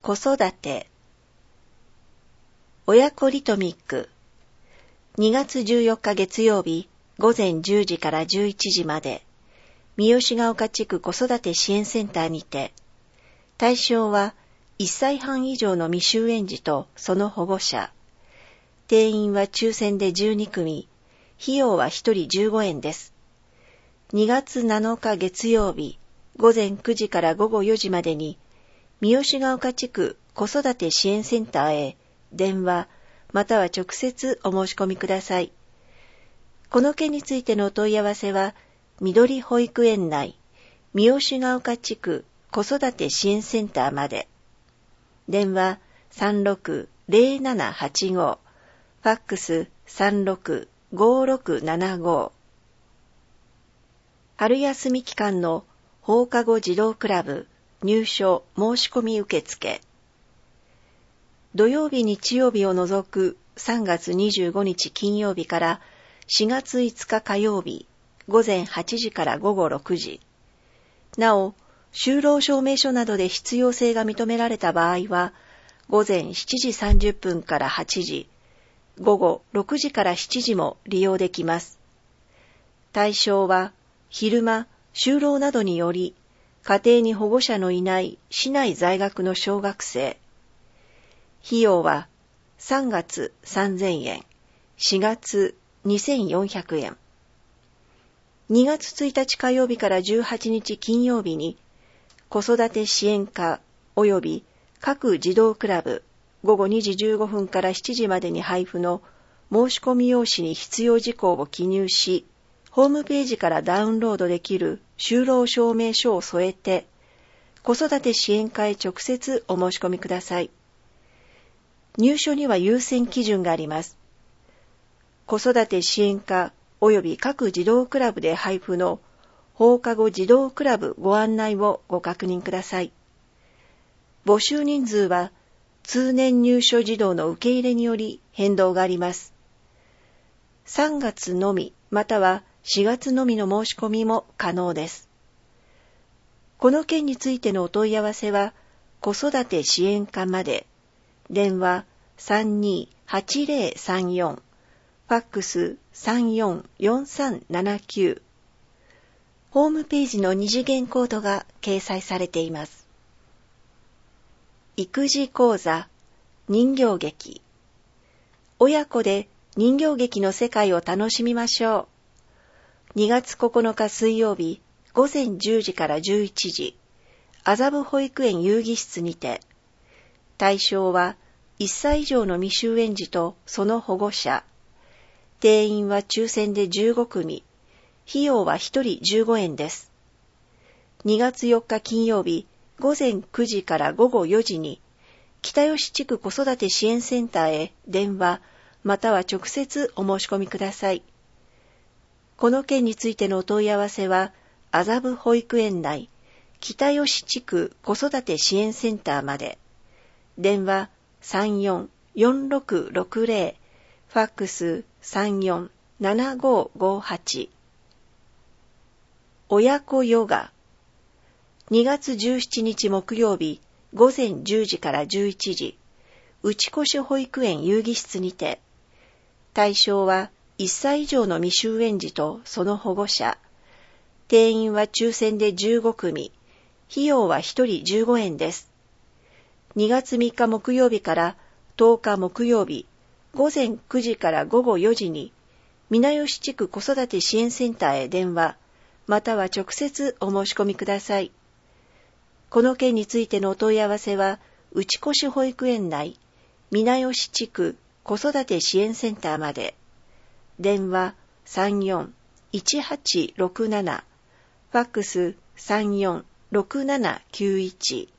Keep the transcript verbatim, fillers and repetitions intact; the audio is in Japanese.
子育て。親子リトミック。にがつじゅうよっか月曜日ごぜんじゅうじからじゅういちじまで、三好ヶ丘地区子育て支援センターにて、対象はいっさいはん以上の未就園児とその保護者。定員は抽選でじゅうにくみ、費用はひとりじゅうごえんです。にがつなのか月曜日ごぜんくじからごごよじまでに、三好ヶ丘地区子育て支援センターへ電話または直接お申し込みください。この件についてのお問い合わせは、緑保育園内三好ヶ丘地区子育て支援センターまで。電話 さんろくぜろななはちご、ファックス さんろくごろくななご。春休み期間の放課後児童クラブ入所申し込み受付。土曜日日曜日を除くさんがつにじゅうごにち金曜日からしがついつか火曜日ごぜんはちじからごごろくじ。なお、就労証明書などで必要性が認められた場合は、ごぜんしちじさんじゅっぷんからはちじ、ごごろくじからしちじも利用できます。対象は、昼間、就労などにより、家庭に保護者のいない市内在学の小学生。費用はさんがつさんぜんえん、しがつにせんよんひゃくえん。にがつついたち火曜日からじゅうはちにち金曜日に、子育て支援課及び各児童クラブごごにじじゅうごふんからしちじまでに配布の申し込み用紙に必要事項を記入し、ホームページからダウンロードできる就労証明書を添えて、子育て支援課へ直接お申し込みください。入所には優先基準があります。子育て支援課及び各児童クラブで配布の放課後児童クラブご案内をご確認ください。募集人数は通年入所児童の受け入れにより変動があります。さんがつのみまたはしがつのみの申し込みも可能です。この件についてのお問い合わせは、子育て支援課まで、電話 さんにーはちぜろさんよん、ファックス さんよんよんさんななきゅう。ホームページの二次元コードが掲載されています。育児講座、人形劇。親子で人形劇の世界を楽しみましょう。にがつここのか水曜日ごぜんじゅうじからじゅういちじ、麻布保育園遊戯室にて、対象はいっさい以上の未就園児とその保護者。定員は抽選でじゅうごくみ、費用はひとりじゅうごえんです。にがつよっか金曜日ごぜんくじからごごよじに、北吉地区子育て支援センターへ電話または直接お申し込みください。この件についてのお問い合わせは、麻布保育園内北吉地区子育て支援センターまで。電話 さんよんよんろくろくぜろ、ファックス さんよんななごごはち。親子ヨガ。にがつじゅうしちにち木曜日ごぜんじゅうじからじゅういちじ、内越保育園遊戯室にて、対象はいっさい以上の未就園児とその保護者。定員は抽選でじゅうごくみ、費用はひとりじゅうごえんです。にがつみっか木曜日からとおか木曜日、ごぜんくじからごごよじに、皆吉地区子育て支援センターへ電話、または直接お申し込みください。この件についてのお問い合わせは、内越保育園内皆吉地区子育て支援センターまで。電話 さんよんいちはちろくなな、ファックス さんよんろくななきゅういち。